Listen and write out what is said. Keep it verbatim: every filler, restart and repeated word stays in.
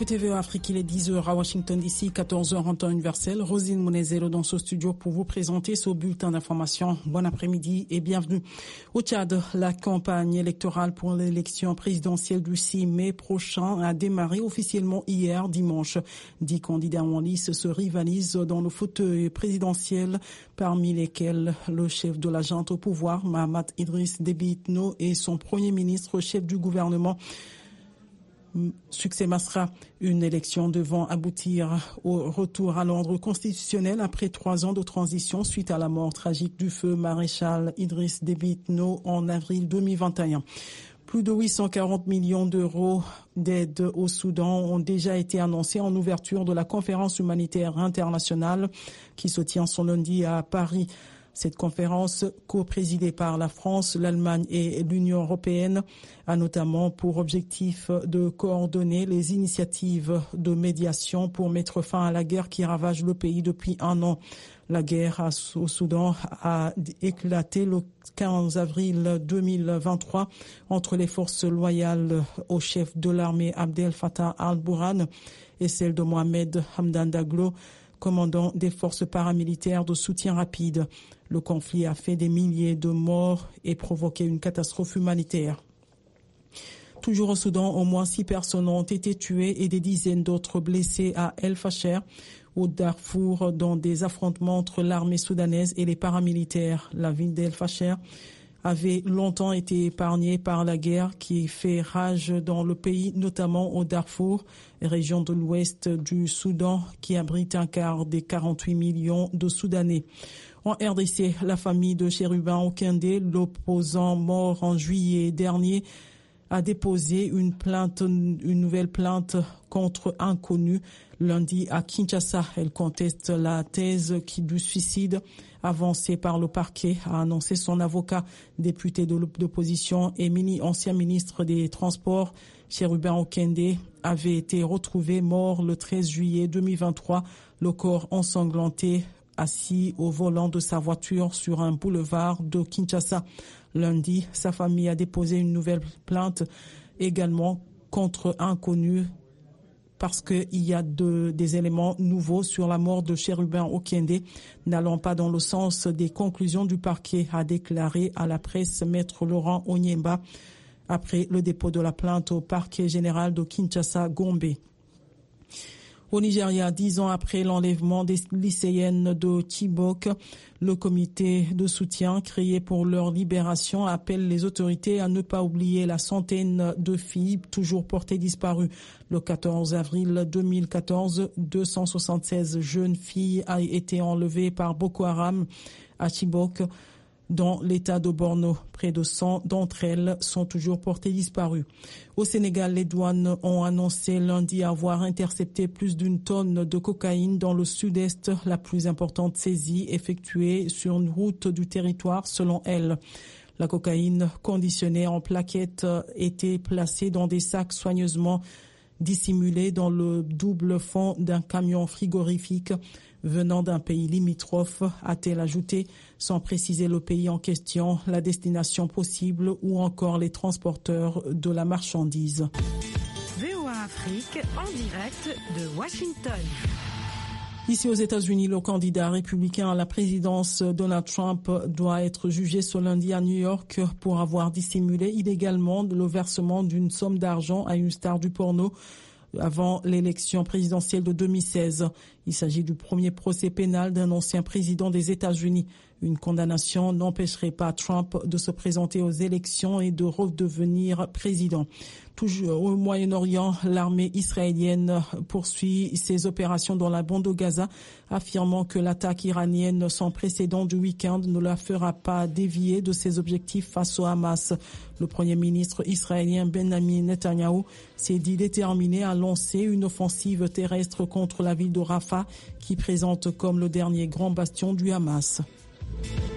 écoutez V O A Afrique, il est dix heures à Washington D C, quatorze heures en temps universel. Rosine Monezero dans ce studio pour vous présenter ce bulletin d'information. Bon après-midi et bienvenue. Au Tchad, la campagne électorale pour l'élection présidentielle du six mai prochain a démarré officiellement hier dimanche. Dix candidats en lice se rivalisent dans le fauteuil présidentiel, parmi lesquels le chef de la junte au pouvoir, Mahamat Idriss Déby Itno, et son premier ministre, chef du gouvernement, Succès Masra. Une élection devant aboutir au retour à l'ordre constitutionnel après trois ans de transition suite à la mort tragique du feu maréchal Idriss Déby Itno en avril deux mille vingt et un. Plus de huit cent quarante millions d'euros d'aide au Soudan ont déjà été annoncés en ouverture de la conférence humanitaire internationale qui se tient ce lundi à Paris. Cette conférence, co-présidée par la France, l'Allemagne et l'Union européenne, a notamment pour objectif de coordonner les initiatives de médiation pour mettre fin à la guerre qui ravage le pays depuis un an. La guerre au Soudan a éclaté le quinze avril deux mille vingt-trois entre les forces loyales au chef de l'armée Abdel Fattah al-Burhan et celles de Mohamed Hamdan Daglo, commandant des forces paramilitaires de soutien rapide. Le conflit a fait des milliers de morts et provoqué une catastrophe humanitaire. Toujours au Soudan, au moins six personnes ont été tuées et des dizaines d'autres blessées à El Fasher, au Darfour, dans des affrontements entre l'armée soudanaise et les paramilitaires. La ville d'El Fasher avait longtemps été épargnée par la guerre qui fait rage dans le pays, notamment au Darfour, région de l'ouest du Soudan qui abrite un quart des quarante-huit millions de Soudanais. En R D C, la famille de Chérubin Okindé, l'opposant mort en juillet dernier, a déposé une plainte, une nouvelle plainte contre inconnu lundi à Kinshasa. Elle conteste la thèse qui du suicide avancée par le parquet, a annoncé son avocat, député de l'opposition et mini ancien ministre des Transports. Chérubin Okindé avait été retrouvé mort le treize juillet deux mille vingt-trois, le corps ensanglanté, assis au volant de sa voiture sur un boulevard de Kinshasa. Lundi, sa famille a déposé une nouvelle plainte également contre inconnu parce qu'il y a de, des éléments nouveaux sur la mort de Chérubin Okindé, n'allant pas dans le sens des conclusions du parquet, a déclaré à la presse maître Laurent Onyemba après le dépôt de la plainte au parquet général de Kinshasa Gombe. Au Nigeria, dix ans après l'enlèvement des lycéennes de Chibok, le comité de soutien créé pour leur libération appelle les autorités à ne pas oublier la centaine de filles toujours portées disparues. Le quatorze avril deux mille quatorze, deux cent soixante-seize jeunes filles ont été enlevées par Boko Haram à Chibok, dans l'état de Borno. Près de cent d'entre elles sont toujours portées disparues. Au Sénégal, les douanes ont annoncé lundi avoir intercepté plus d'une tonne de cocaïne dans le sud-est, la plus importante saisie effectuée sur une route du territoire selon elles. La cocaïne conditionnée en plaquettes était placée dans des sacs soigneusement dissimulés dans le double fond d'un camion frigorifique venant d'un pays limitrophe, a-t-elle ajouté, sans préciser le pays en question, la destination possible ou encore les transporteurs de la marchandise. V O A Afrique en direct de Washington. Ici aux États-Unis, le candidat républicain à la présidence Donald Trump doit être jugé ce lundi à New York pour avoir dissimulé illégalement le versement d'une somme d'argent à une star du porno avant l'élection présidentielle de deux mille seize. Il s'agit du premier procès pénal d'un ancien président des États-Unis. Une condamnation n'empêcherait pas Trump de se présenter aux élections et de redevenir président. Toujours au Moyen-Orient, l'armée israélienne poursuit ses opérations dans la bande de Gaza, affirmant que l'attaque iranienne sans précédent du week-end ne la fera pas dévier de ses objectifs face au Hamas. Le premier ministre israélien Benjamin Netanyahou s'est dit déterminé à lancer une offensive terrestre contre la ville de Rafah, qui présente comme le dernier grand bastion du Hamas.